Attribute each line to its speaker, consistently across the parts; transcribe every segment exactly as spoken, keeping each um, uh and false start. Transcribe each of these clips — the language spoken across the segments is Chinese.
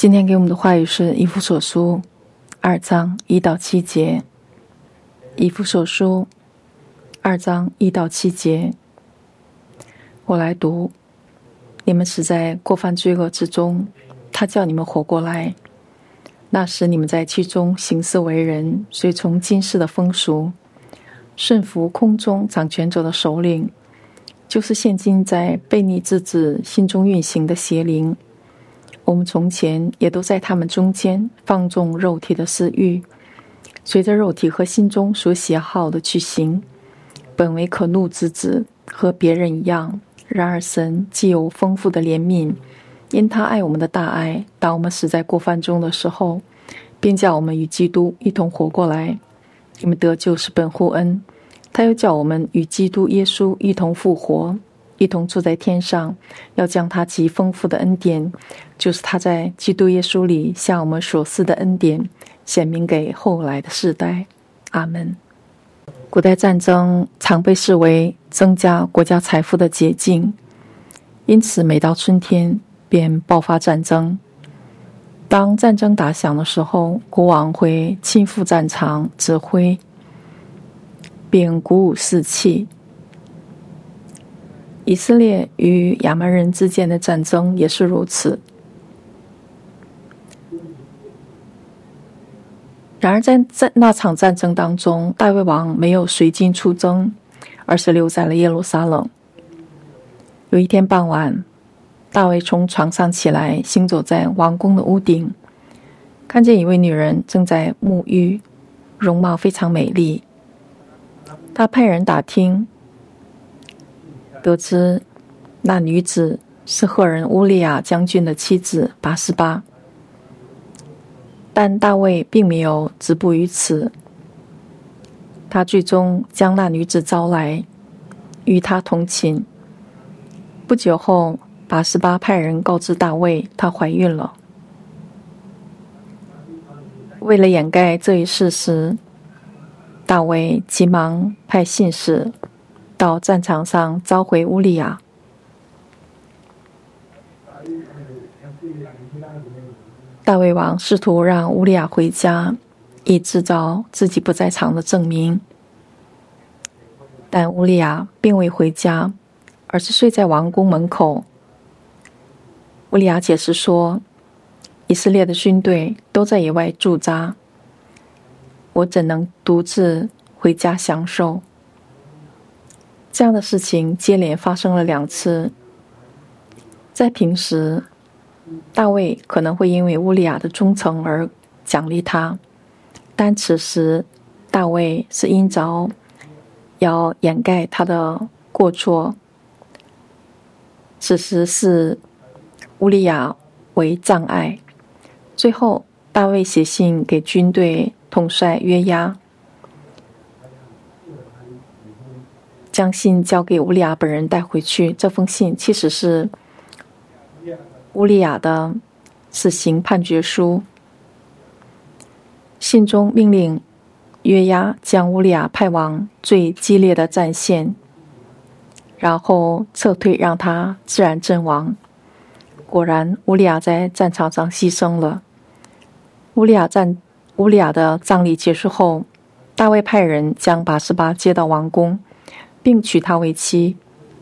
Speaker 1: 今天给我们的话语是以弗所书二章一到七节。以弗所书二章一到七节，我来读。你们死在过犯罪恶之中，他叫你们活过来。那时你们在其中行事为人，随从今世的风俗，顺服空中掌权者的首领，就是现今在悖逆之子心中运行的邪灵。我们从前也都在他们中间放纵肉体的私欲，随着肉体和心中所喜好的去行，本为可怒之子，和别人一样。然而神既有丰富的怜悯，因他爱我们的大爱，当我们死在过犯中的时候，便叫我们与基督一同活过来。你们得救是本乎恩，他又叫我们与基督耶稣一同复活，一同坐在天上，要将他极丰富的恩典，就是他在基督耶稣里向我们所赐的恩典，显明给后来的世代。阿们。古代战争常被视为增加国家财富的捷径，因此每到春天便爆发战争。当战争打响的时候，国王会亲赴战场指挥，并鼓舞士气。以色列与亚扪人之间的战争也是如此。然而在那场战争当中，大卫王没有随军出征，而是留在了耶路撒冷。有一天傍晚，大卫从床上起来，行走在王宫的屋顶，看见一位女人正在沐浴，容貌非常美丽。他派人打听，得知那女子是赫人乌利亚将军的妻子拔示巴。但大卫并没有止步于此，他最终将那女子招来，与她同寝。不久后，拔示巴派人告知大卫，她怀孕了。为了掩盖这一事实，大卫急忙派信使到战场上召回乌利亚。大卫王试图让乌利亚回家，以制造自己不在场的证明，但乌利亚并未回家，而是睡在王宫门口。乌利亚解释说，以色列的军队都在野外驻扎，我怎能独自回家享受？这样的事情接连发生了两次。在平时，大卫可能会因为乌利亚的忠诚而奖励他，但此时大卫是因着要掩盖他的过错，此时是乌利亚为障碍。最后大卫写信给军队统帅约押，将信交给乌利亚本人带回去。这封信其实是乌利亚的死刑判决书。信中命令约押将乌利亚派往最激烈的战线，然后撤退，让他自然阵亡。果然，乌利亚在战场上牺牲了。乌利亚战乌利亚的葬礼结束后，大卫派人将拔示巴接到王宫，并娶她为妻。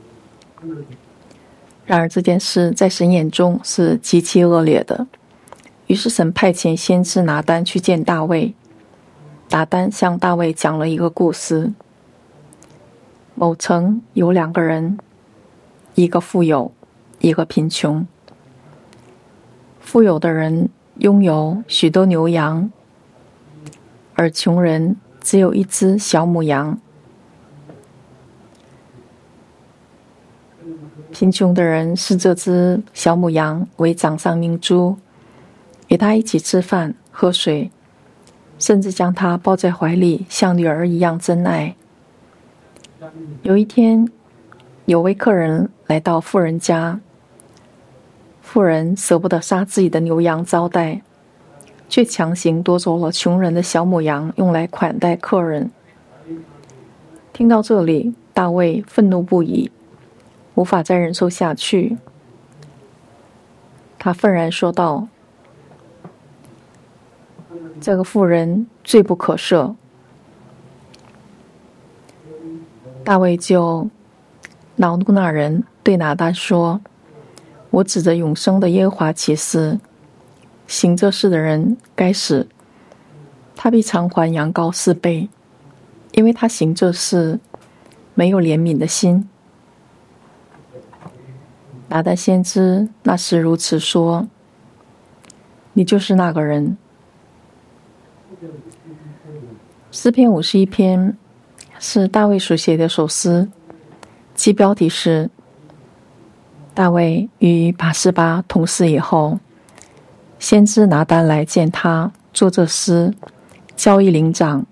Speaker 1: 然而这件事在神眼中是极其恶劣的，于是神派遣先知拿单去见大卫。拿单向大卫讲了一个故事。某城有两个人，一个富有，一个贫穷。富有的人拥有许多牛羊，而穷人只有一只小母羊。贫穷的人视这只小母羊为掌上明珠，与它一起吃饭喝水，甚至将它抱在怀里，像女儿一样珍爱。有一天，有位客人来到富人家，富人舍不得杀自己的牛羊招待，却强行夺走了穷人的小母羊，用来款待客人。听到这里，大卫愤怒不已，无法再忍受下去。他愤然说道： 这个妇人罪不可赦。大卫就恼怒那人，对拿单说：我指着永生的耶和华起誓，行这事的人该死，他必偿还羊羔四倍，因为他行这事没有怜悯的心。拿单先知那时如此说：你就是那个人。诗篇五十一篇是大卫所写的首诗，其标题是大卫与拔示巴同死以后，先知拿单来见他，作这诗，交易灵长。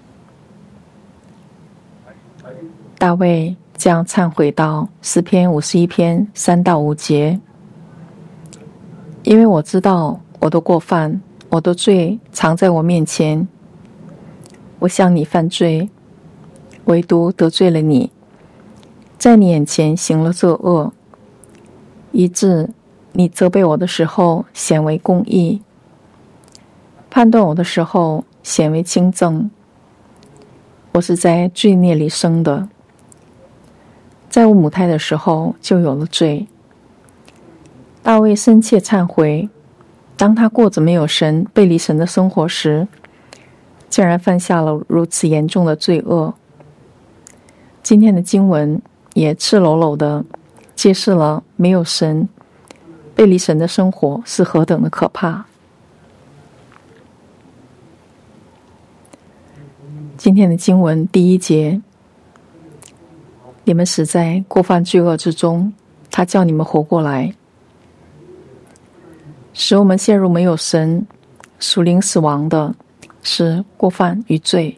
Speaker 1: 大卫将忏悔到诗篇五十一篇三到五节，因为我知道我的过犯，我的罪藏在我面前，我向你犯罪，唯独得罪了你，在你眼前行了这恶，以致你责备我的时候显为公义，判断我的时候显为清正。我是在罪孽里生的，在我母胎的时候就有了罪。大卫深切忏悔，当他过着没有神、背离神的生活时，竟然犯下了如此严重的罪恶。今天的经文也赤裸裸地揭示了没有神、背离神的生活是何等的可怕。今天的经文第一节：你们死在过犯罪恶之中，他叫你们活过来。使我们陷入没有神、属灵死亡的是过犯与罪。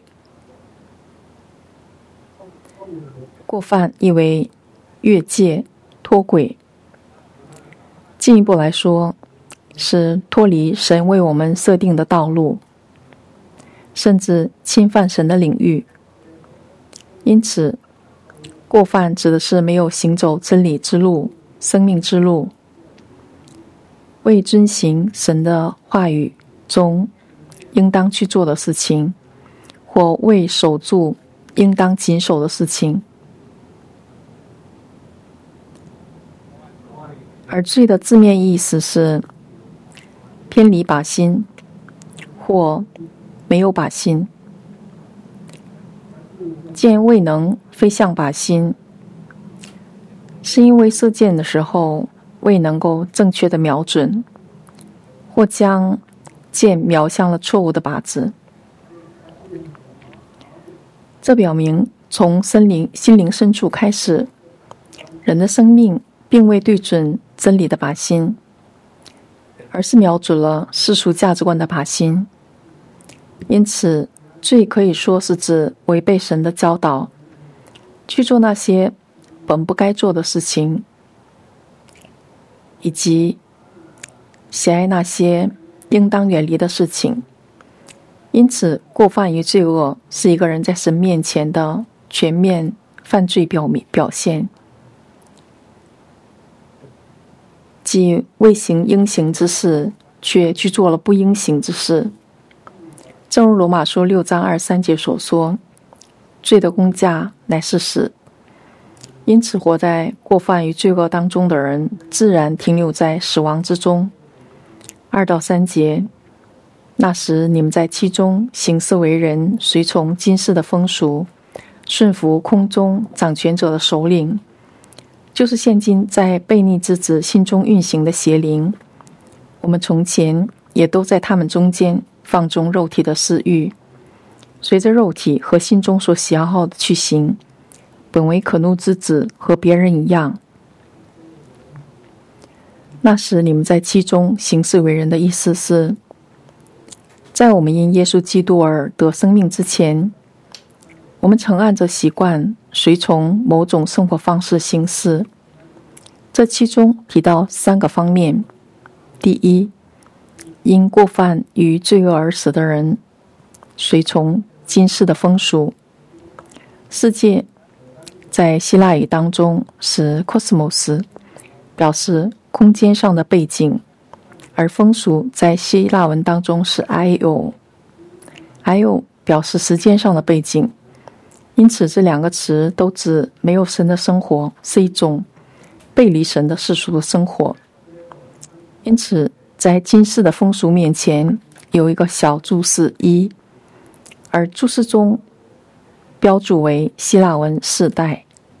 Speaker 1: 过犯意为越界、脱轨，进一步来说是脱离神为我们设定的道路，甚至侵犯神的领域。因此过犯指的是没有行走真理之路、生命之路，未遵行神的话语中应当去做的事情，或未守住应当谨守的事情。而罪的字面意思是偏离靶心或没有靶心。箭未能飞向靶心，是因为射箭的时候未能够正确的瞄准，或将箭瞄向了错误的靶子。这表明从心灵心灵深处开始，人的生命并未对准真理的靶心，而是瞄准了世俗价值观的靶心。因此罪可以说是指违背神的教导，去做那些本不该做的事情，以及喜爱那些应当远离的事情。因此过犯与罪恶是一个人在神面前的全面犯罪表表现，即未行应行之事，却去做了不应行之事。正如罗马书六章二三节所说，罪的工价乃是死。因此活在过犯与罪恶当中的人，自然停留在死亡之中。二到三节，那时你们在其中行事为人，随从今世的风俗，顺服空中掌权者的首领，就是现今在悖逆之子心中运行的邪灵。我们从前也都在他们中间放纵肉体的私欲，随着肉体和心中所喜好的去行，本为可怒之子，和别人一样。那时你们在其中行事为人的意思是，在我们因耶稣基督而得生命之前，我们曾按着习惯随从某种生活方式行事。这其中提到三个方面：第一，因过犯与罪恶而死的人，随从今世的风俗。世界在希腊语当中是 cosmos， 表示空间上的背景，而风俗在希腊文当中是 io， 还有表示时间上的背景。因此这两个词都指没有神的生活是一种背离神的世俗的生活。因此在今世的风俗面前有一个小注释一，而注释中标注为希腊文世代。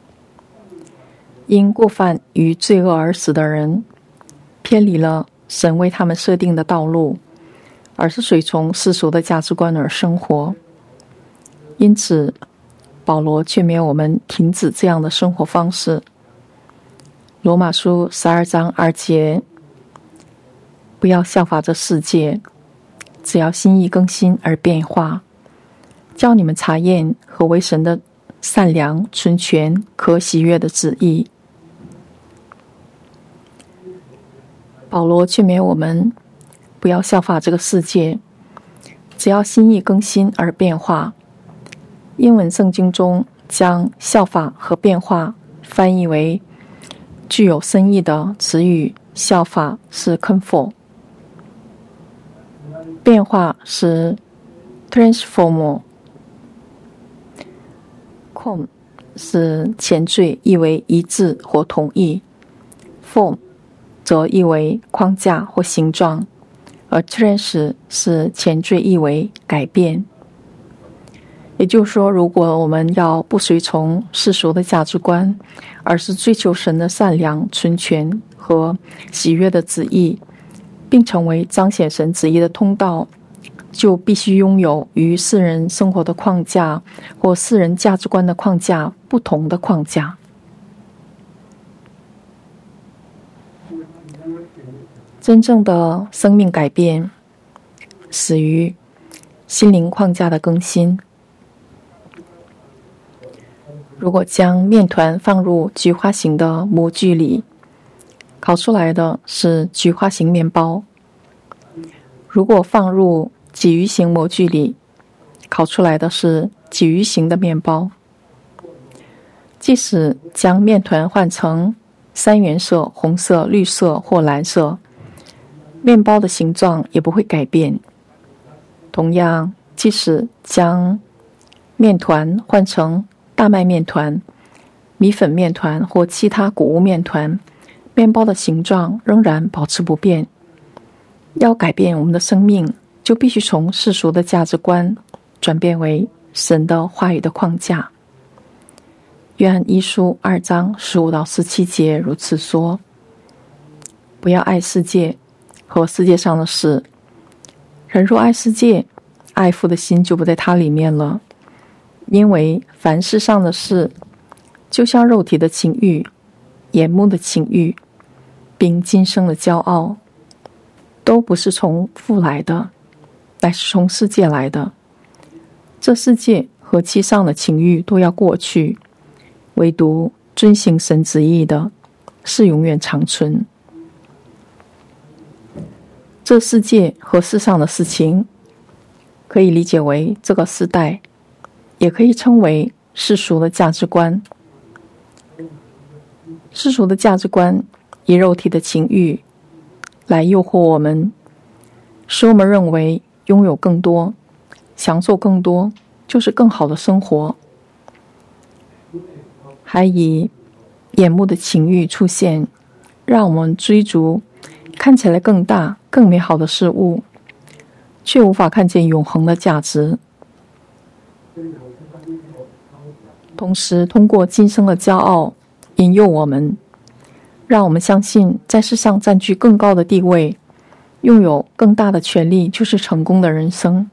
Speaker 1: 因过犯与罪恶而死的人偏离了神为他们设定的道路，而是随从世俗的价值观而生活。因此保罗劝勉我们停止这样的生活方式。罗马书十二章二节，不要效法这世界，只要心意更新而变化，叫你们查验何为神的善良、纯全、可喜悦的旨意。保罗劝勉我们不要效法这个世界，只要心意更新而变化。英文圣经中将效法和变化翻译为具有深意的词语，效法是 conform， 变化是 transform， conform 是前缀，意为一致或统一， form 则意为框架或形状，而 trans 是前缀，意为改变。也就是说，如果我们要不随从世俗的价值观，而是追求神的善良、纯全和喜悦的旨意，并成为彰显神旨意的通道，就必须拥有与世人生活的框架或世人价值观的框架不同的框架。真正的生命改变始于心灵框架的更新。如果将面团放入菊花形的模具里，烤出来的是菊花形面包；如果放入鲫鱼形模具里，烤出来的是鲫鱼形的面包。即使将面团换成三原色、红色、绿色或蓝色，面包的形状也不会改变。同样，即使将面团换成大麦面团、米粉面团或其他谷物面团，面包的形状仍然保持不变。要改变我们的生命，就必须从世俗的价值观转变为神的话语的框架。约翰一书二章十五到十七节如此说：不要爱世界和世界上的事，人若爱世界，爱父的心就不在他里面了。因为凡世上的事，就像肉体的情欲、眼目的情欲，并今生的骄傲，都不是从父来的，乃是从世界来的。这世界和其上的情欲都要过去，唯独遵行神旨意的是永远长存。这世界和世上的事情可以理解为这个时代，也可以称为世俗的价值观。世俗的价值观以肉体的情欲来诱惑我们，使我们认为拥有更多、享受更多就是更好的生活，还以眼目的情欲出现，让我们追逐看起来更大、更美好的事物，却无法看见永恒的价值。同时通过今生的骄傲引诱我们，让我们相信在世上占据更高的地位，拥有更大的权利就是成功的人生。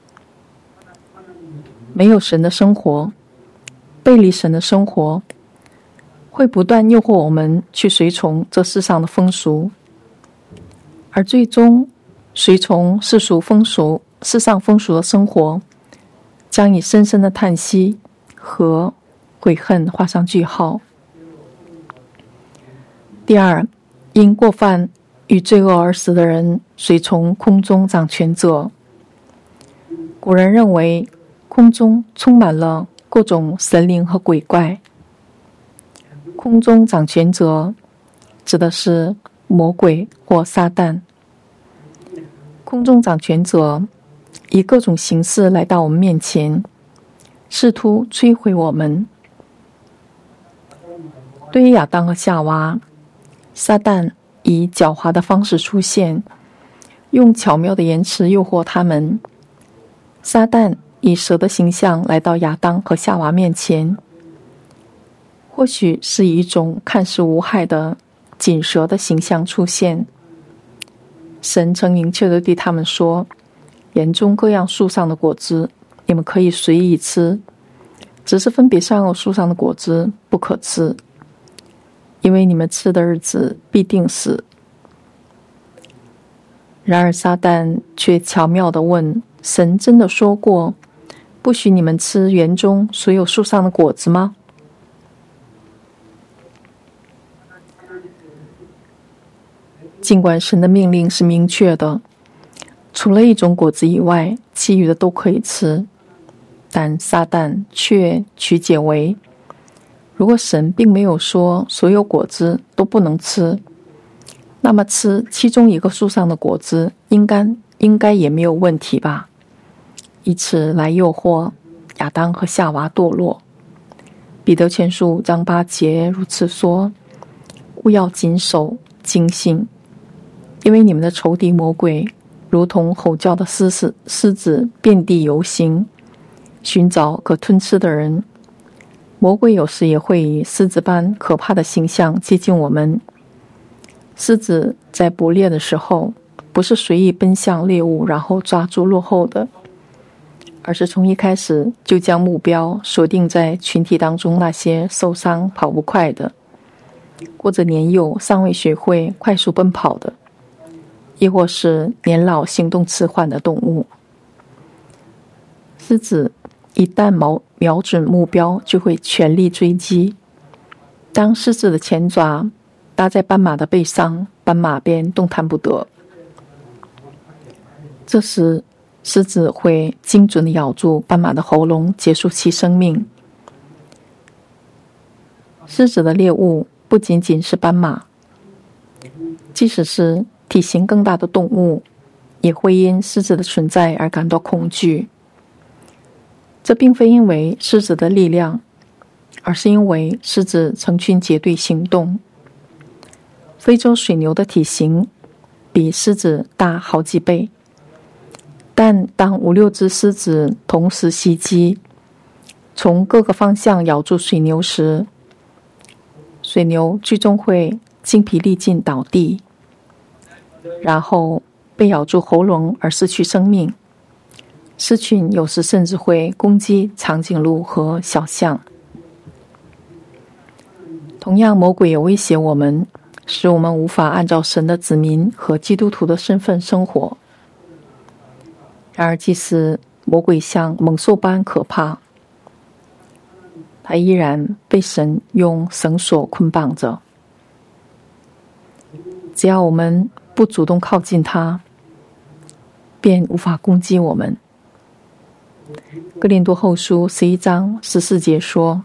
Speaker 1: 没有神的生活，背离神的生活，会不断诱惑我们去随从这世上的风俗，而最终随从世俗风俗、世上风俗的生活，将以深深的叹息和悔恨画上句号。第二，因过犯与罪恶而死的人随从空中掌权者。古人认为空中充满了各种神灵和鬼怪。空中掌权者指的是魔鬼或撒旦。空中掌权者以各种形式来到我们面前，试图摧毁我们。对于亚当和夏娃，撒旦以狡猾的方式出现，用巧妙的言辞诱惑他们。撒旦以蛇的形象来到亚当和夏娃面前，或许是以一种看似无害的锦蛇的形象出现。神曾明确地对他们说，园中各样树上的果子你们可以随意吃，只是分别善恶树上的果子不可吃，因为你们吃的日子必定死。然而撒旦却巧妙地问，神真的说过不许你们吃园中所有树上的果子吗？尽管神的命令是明确的，除了一种果子以外，其余的都可以吃，但撒旦却曲解为，如果神并没有说所有果子都不能吃，那么吃其中一个树上的果子应该应该也没有问题吧，以此来诱惑亚当和夏娃堕落。彼得前书五章八节如此说，务要谨守警醒，因为你们的仇敌魔鬼如同吼叫的狮子狮子遍地游行，寻找可吞吃的人。魔鬼有时也会以狮子般可怕的形象接近我们。狮子在捕猎的时候，不是随意奔向猎物然后抓住落后的，而是从一开始就将目标锁定在群体当中那些受伤跑不快的，或者年幼尚未学会快速奔跑的，亦或是年老行动迟缓的动物。狮子一旦瞄瞄准目标，就会全力追击。当狮子的前爪搭在斑马的背上，斑马便动弹不得。这时狮子会精准地咬住斑马的喉咙，结束其生命。狮子的猎物不仅仅是斑马，即使是体型更大的动物，也会因狮子的存在而感到恐惧。这并非因为狮子的力量，而是因为狮子成群结队行动。非洲水牛的体型比狮子大好几倍，但当五六只狮子同时袭击，从各个方向咬住水牛时，水牛最终会精疲力尽倒地，然后被咬住喉咙而失去生命。狮群有时甚至会攻击长颈鹿和小象。同样，魔鬼也威胁我们，使我们无法按照神的子民和基督徒的身份生活。然而，即使魔鬼像猛兽般可怕，他依然被神用绳索捆绑着。只要我们不主动靠近他，便无法攻击我们。哥林多后书十一章十四节说，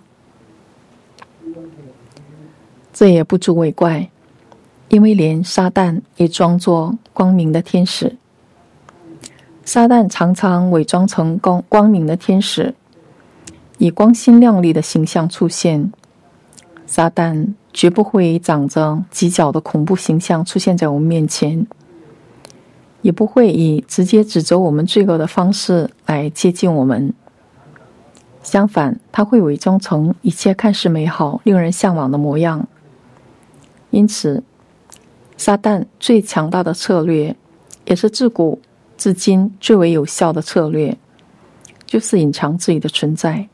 Speaker 1: 这也不足为怪，因为连撒旦也装作光明的天使。撒旦常常伪装成光光明的天使，以光鲜亮丽的形象出现。撒旦绝不会长着犄角的恐怖形象出现在我们面前，也不会以直接指责我们罪恶的方式来接近我们。相反，他会伪装成一切看似美好、令人向往的模样。因此，撒旦最强大的策略，也是自古至今最为有效的策略，就是隐藏自己的存在。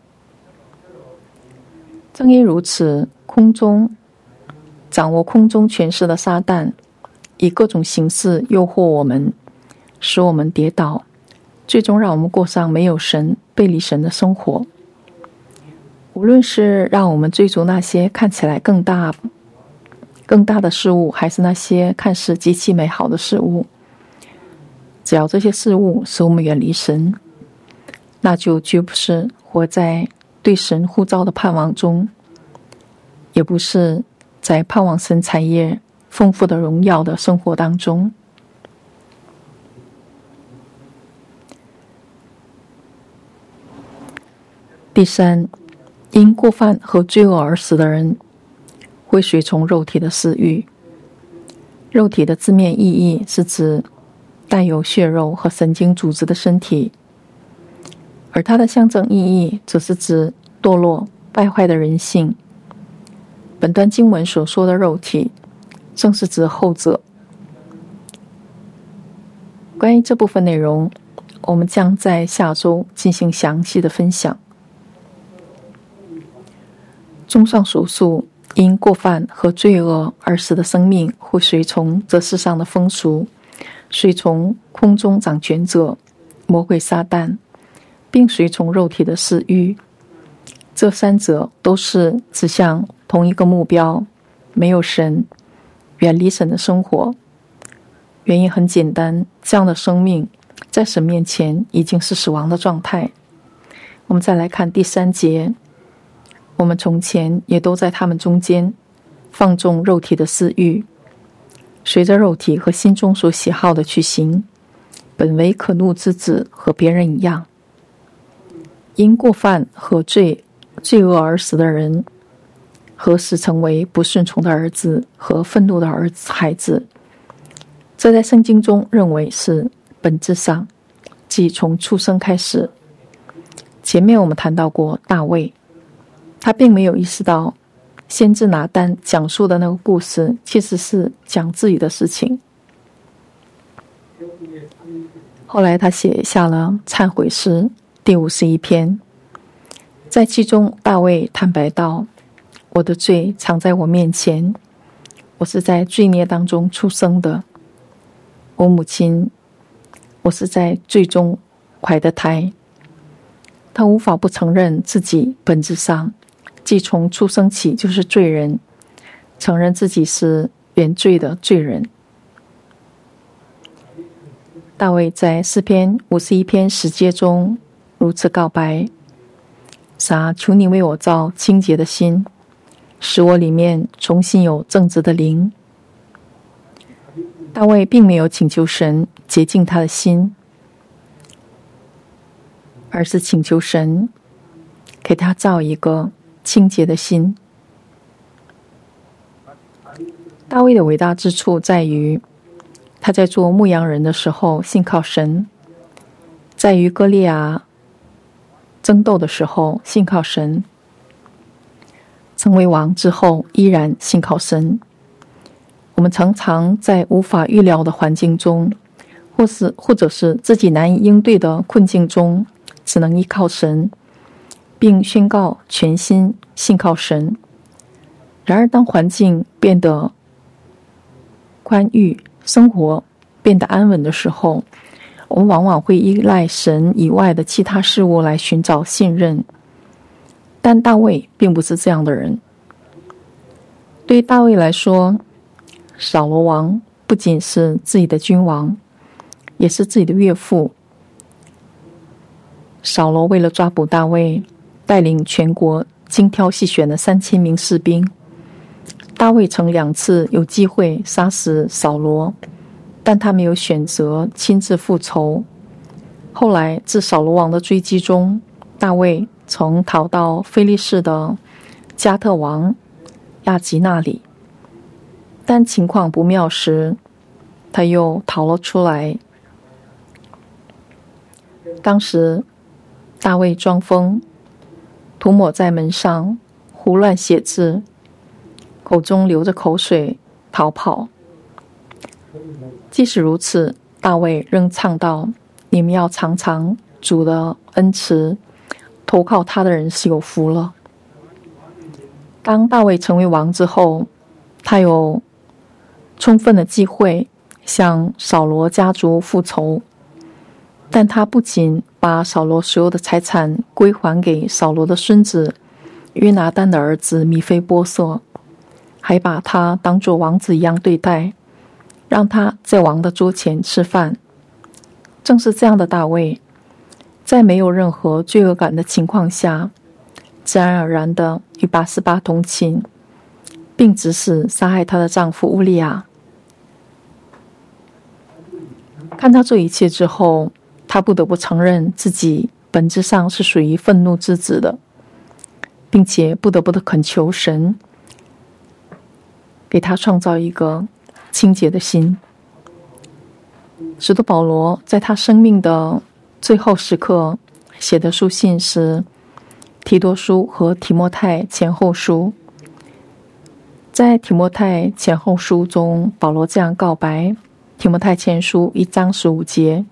Speaker 1: 正因如此，空中掌握空中权势的撒旦，以各种形式诱惑我们，使我们跌倒，最终让我们过上没有神、背离神的生活。无论是让我们追逐那些看起来更大、更大的事物，还是那些看似极其美好的事物，只要这些事物使我们远离神，那就绝不是活在对神呼召的盼望中，也不是在盼望神产业丰富的荣耀的生活当中。 第三，因过犯和罪恶而死的人，会随从肉体的私欲。肉体的字面意义是指带有血肉和神经组织的身体，而它的象征意义则是指堕落败坏的人性。本段经文所说的肉体，正是指后者。关于这部分内容，我们将在下周进行详细的分享。综上所述，因过犯和罪恶而死的生命会随从这世上的风俗，随从空中掌权者魔鬼撒旦，并随从肉体的私欲。这三者都是指向同一个目标，没有神，远离神的生活。原因很简单，这样的生命在神面前已经是死亡的状态。我们再来看第三节，我们从前也都在他们中间放纵肉体的私欲，随着肉体和心中所喜好的去行，本为可怒之子，和别人一样。因过犯和罪罪恶而死的人，何时成为不顺从的儿子和愤怒的儿子孩子？这在圣经中认为是本质上，即从出生开始。前面我们谈到过大卫，他并没有意识到先知拿单讲述的那个故事其实是讲自己的事情。后来他写下了忏悔诗第五十一篇，在其中大卫坦白道，我的罪藏在我面前，我是在罪孽当中出生的。我母亲，我是在罪中怀的胎。他无法不承认自己本质上既从出生起就是罪人，承认自己是原罪的罪人。大卫在诗篇五十一篇十节中如此告白，神，求你为我造清洁的心，使我里面重新有正直的灵。大卫并没有请求神洁净他的心，而是请求神给他造一个清洁的心。大卫的伟大之处在于，他在做牧羊人的时候信靠神，在与歌利亚争斗的时候信靠神，成为王之后依然信靠神。我们常常在无法预料的环境中，或是或者是自己难以应对的困境中，只能依靠神，并宣告全心信靠神。然而当环境变得宽裕，生活变得安稳的时候，我们往往会依赖神以外的其他事物来寻找信任。但大卫并不是这样的人。对于大卫来说，扫罗王不仅是自己的君王，也是自己的岳父。扫罗为了抓捕大卫，带领全国精挑细选的三千名士兵。大卫曾两次有机会杀死扫罗，但他没有选择亲自复仇。后来自扫罗王的追击中，大卫曾逃到非利士的加特王亚吉那里，但情况不妙时，他又逃了出来。当时大卫装疯，涂抹在门上，胡乱写字，口中流着口水，逃跑。即使如此，大卫仍唱道，你们要尝尝主的恩慈，投靠他的人是有福了。当大卫成为王之后，他有充分的机会向扫罗家族复仇，但他不仅把扫罗所有的财产归还给扫罗的孙子约拿单的儿子米非波瑟，还把他当作王子一样对待，让他在王的桌前吃饭。正是这样的大卫，在没有任何罪恶感的情况下，自然而然地与拔示巴同寝，并指使杀害她的丈夫乌利亚。看到这一切之后，她不得不承认自己本质上是属于愤怒之子的。 并且不得不的恳求神给他创造一个清洁的心。使徒保罗在他生命的最后时刻写的书信是提多书和提摩太前后书。在提摩太前后书中，保罗这样告白：提摩太前书一章十五节，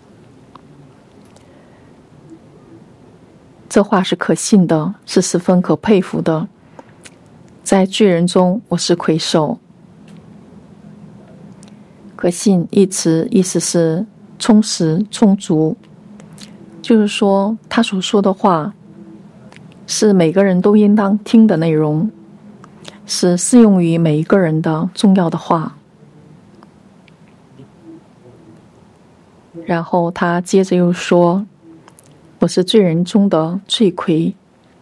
Speaker 1: 这话是可信的，是十分可佩服的。在罪人中，我是魁首。可信一词意思是充实充足，就是说他所说的话是每个人都应当听的内容，是适用于每一个人的重要的话。然后他接着又说，我是罪人中的罪魁。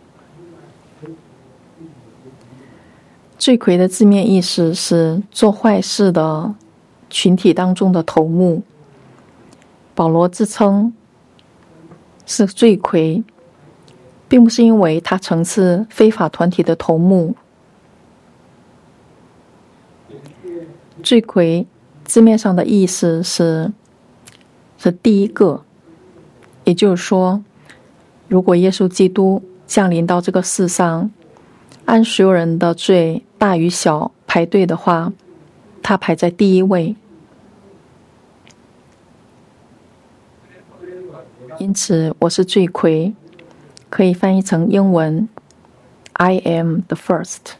Speaker 1: 罪魁的字面意思是做坏事的群体当中的头目。保罗自称是罪魁，并不是因为他曾是非法团体的头目。罪魁字面上的意思是是第一个，也就是说，如果耶稣基督降临到这个世上，按所有人的罪大与小排队的话，他排在第一位。因此我是罪魁，可以翻译成英文 I am the first。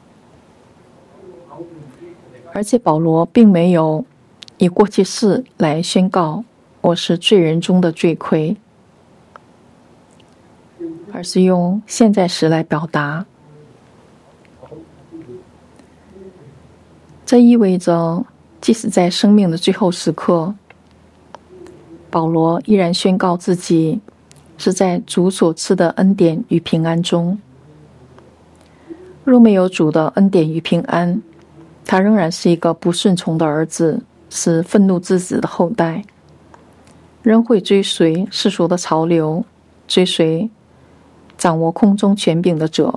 Speaker 1: 而且保罗并没有以过去式来宣告我是罪人中的罪魁，而是用现在时来表达。这意味着即使在生命的最后时刻，保罗依然宣告自己是在主所赐的恩典与平安中。若没有主的恩典与平安，他仍然是一个不顺从的儿子，是愤怒之子的后代，仍会追随世俗的潮流，追随掌握空中权柄的者，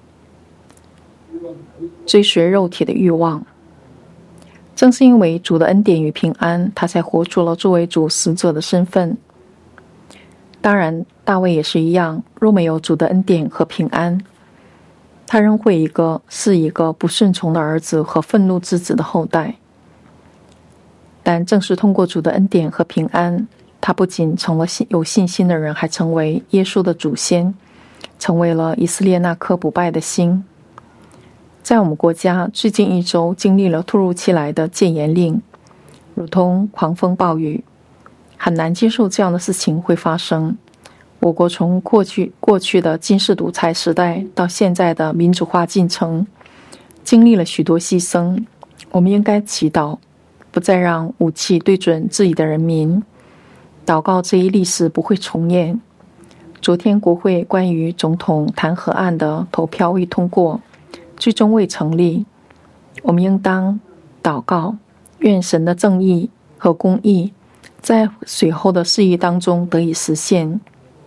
Speaker 1: 追随肉体的欲望。正是因为主的恩典与平安，他才活出了作为主使者的身份。当然大卫也是一样，若没有主的恩典和平安，他仍会一个是一个不顺从的儿子和愤怒之子的后代。但正是通过主的恩典和平安，他不仅成了有信心的人，还成为耶稣的祖先，成为了以色列那颗不败的心。在我们国家最近一周经历了突如其来的戒严令，如同狂风暴雨，很难接受这样的事情会发生。我国从过去过去的军事独裁时代到现在的民主化进程，经历了许多牺牲。我们应该祈祷，不再让武器对准自己的人民，祷告这一历史不会重演。昨天国会关于总统弹劾案的投票未通过，最终未成立。我们应当祷告，愿神的正义和公义在随后的事宜当中得以实现。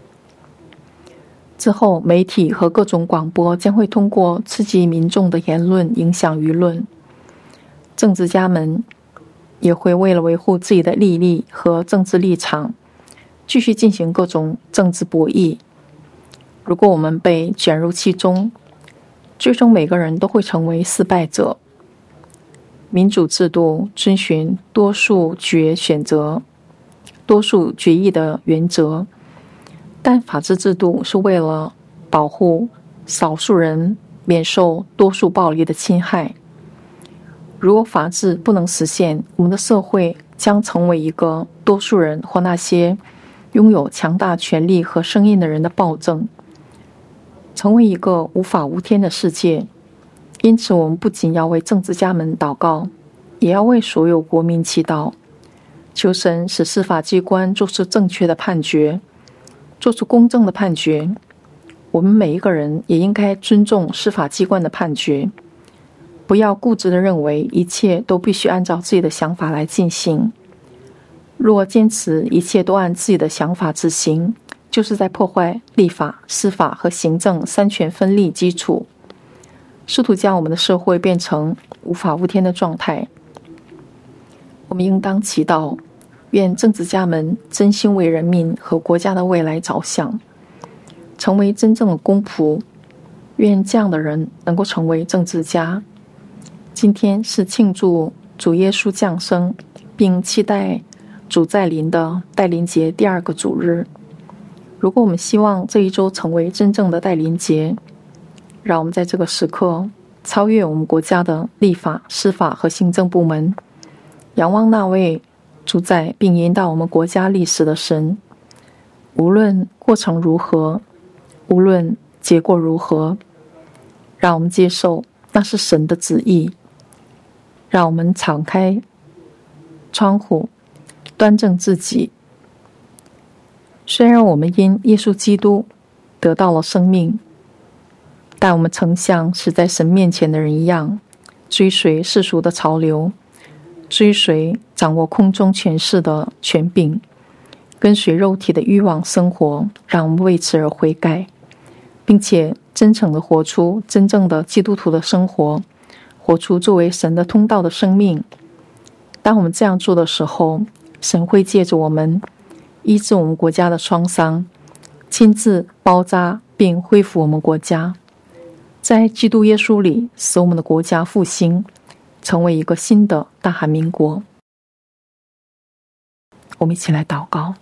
Speaker 1: 之后媒体和各种广播将会通过刺激民众的言论影响舆论，政治家们也会为了维护自己的利益和政治立场，继续进行各种政治博弈。如果我们被卷入其中，最终每个人都会成为失败者。民主制度遵循多数决选择、多数决议的原则，但法治制度是为了保护少数人免受多数暴力的侵害。如果法治不能实现，我们的社会将成为一个多数人或那些拥有强大权力和声音的人的暴政，成为一个无法无天的世界。因此我们不仅要为政治家们祷告，也要为所有国民祈祷，求神使司法机关做出正确的判决，做出公正的判决。我们每一个人也应该尊重司法机关的判决，不要固执地认为一切都必须按照自己的想法来进行。若坚持一切都按自己的想法执行， 就是在破坏立法、司法和行政三权分立基础，试图将我们的社会变成无法无天的状态。我们应当祈祷，愿政治家们真心为人民和国家的未来着想，成为真正的公仆。愿这样的人能够成为政治家。今天是庆祝主耶稣降生并期待主再临的代临节第二个主日。如果我们希望这一周成为真正的代临节，让我们在这个时刻超越我们国家的立法、司法和行政部门，仰望那位主宰并引导我们国家历史的神。无论过程如何，无论结果如何，让我们接受那是神的旨意。让我们敞开窗户，端正自己。虽然我们因耶稣基督得到了生命，但我们曾像死在神面前的人一样，追随世俗的潮流，追随掌握空中权势的权柄，跟随肉体的欲望生活。让我们为此而悔改，并且真诚地活出真正的基督徒的生活，活出作为神的通道的生命。当我们这样做的时候，神会借着我们医治我们国家的创伤，亲自包扎并恢复我们国家，在基督耶稣里使我们的国家复兴，成为一个新的大韩民国。我们一起来祷告。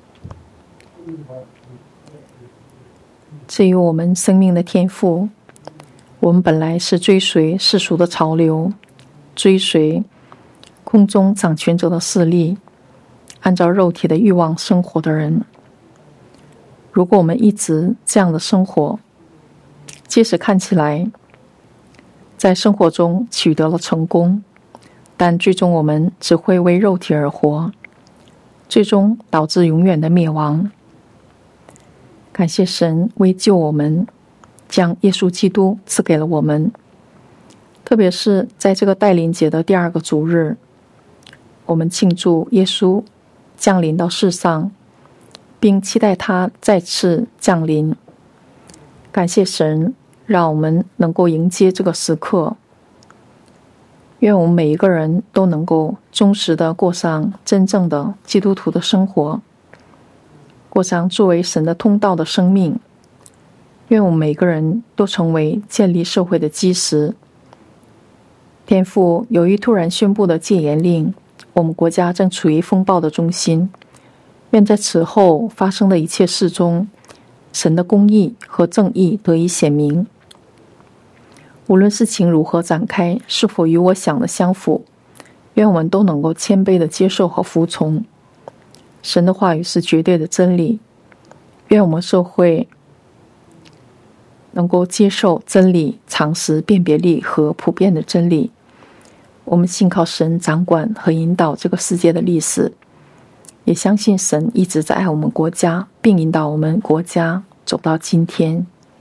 Speaker 1: 至于我们生命的天赋，我们本来是追随世俗的潮流，追随空中掌权者的势力，按照肉体的欲望生活的人。如果我们一直这样的生活，即使看起来在生活中取得了成功，但最终我们只会为肉体而活，最终导致永远的灭亡。感谢神为救我们，将耶稣基督赐给了我们。特别是在这个代临节的第二个主日，我们庆祝耶稣降临到世上，并期待他再次降临。感谢神，让我们能够迎接这个时刻。愿我们每一个人都能够忠实地过上真正的基督徒的生活，过上作为神的通道的生命。愿我们每个人都成为建立社会的基石。天父，由于突然宣布的戒严令，我们国家正处于风暴的中心。愿在此后发生的一切事中，神的公义和正义得以显明。无论事情如何展开，是否与我想的相符，愿我们都能够谦卑地接受和服从。神的话语是绝对的真理，愿我们社会能够接受真理、常识、辨别力和普遍的真理。我们信靠神掌管和引导这个世界的历史，也相信神一直在爱我们国家，并引导我们国家走到今天。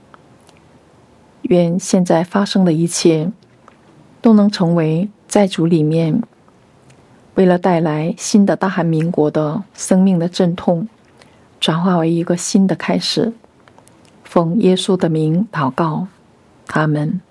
Speaker 1: 愿现在发生的一切都能成为在主里面为了带来新的大韩民国的生命的阵痛，转化为一个新的开始。奉耶稣的名祷告，阿们。